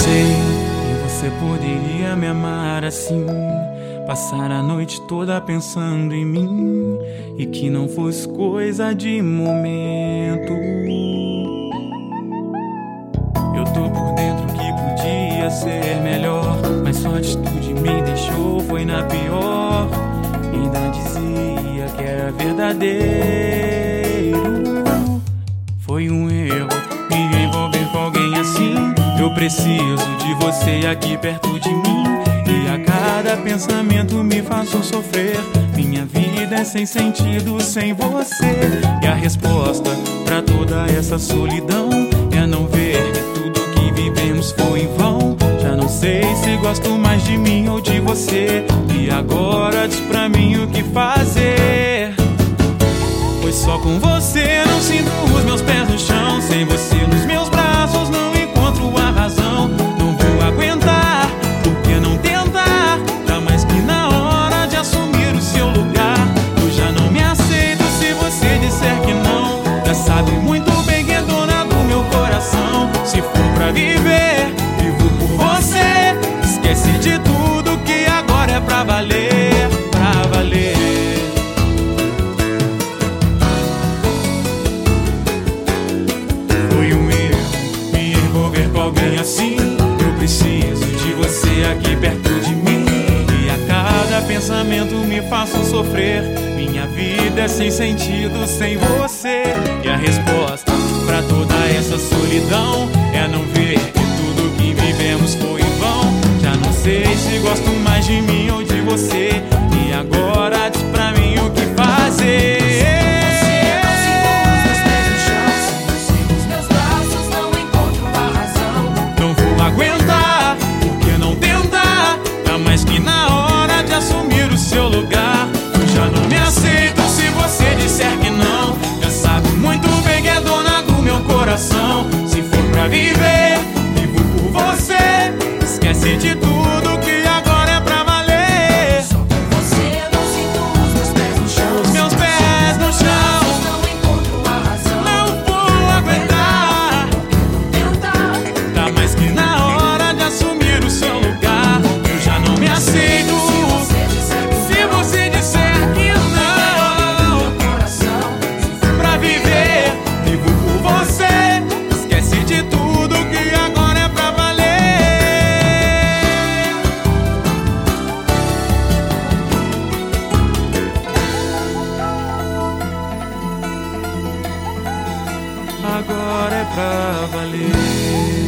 sei que você poderia me amar assim, passar a noite toda pensando em mim, e que não fosse coisa de momento. Eu tô por dentro que podia ser melhor, mas sua atitude me deixou, foi na pior. Ainda dizia que era verdadeiro. Foi um erro me envolver com alguém assim. Eu preciso de você aqui perto de mim, e a cada pensamento me faço sofrer. Minha vida é sem sentido sem você, e a resposta pra toda essa solidão é não ver que tudo que vivemos foi em vão. Já não sei se gosto mais de mim ou de você, e agora diz pra mim o que fazer. Pois só com você não sinto os meus pés no chão, sem você nos meus braços não encontro a razão. Não vou aguentar, por que não tentar? Tá mais que na hora de assumir o seu lugar. Eu já não me aceito se você disser que não. Já sabe muito bem que é dona do meu coração. Se for pra viver, vivo por você. Esquece de tudo que agora é pra valer, pra valer. Alguém assim, eu preciso de você aqui perto de mim, e a cada pensamento me faço sofrer. Minha vida é sem sentido sem você, e a resposta pra toda essa solidão é não ver que tudo que vivemos foi em vão. Já não sei se gosto mais de mim ou de você, e agora diz pra mim o que fazer. Aguentar, por que não tentar? Tá mais que na hora de assumir o seu lugar. Eu já não me aceito se você disser que não. Já sabe muito bem que é dona do meu coração. Se for pra viver, vivo por você. Esquece de tudo que agora é pra valer. Só com você eu não sinto os meus pés no chão. Os meus pés no chão. Não encontro a razão. Não vou aguentar. Tá mais que na hora de assumir o seu lugar. Eu já não me aceito se você disser que não. Pra viver, vivo por você. Esquece de tudo que agora é pra valer. Agora é pra valer.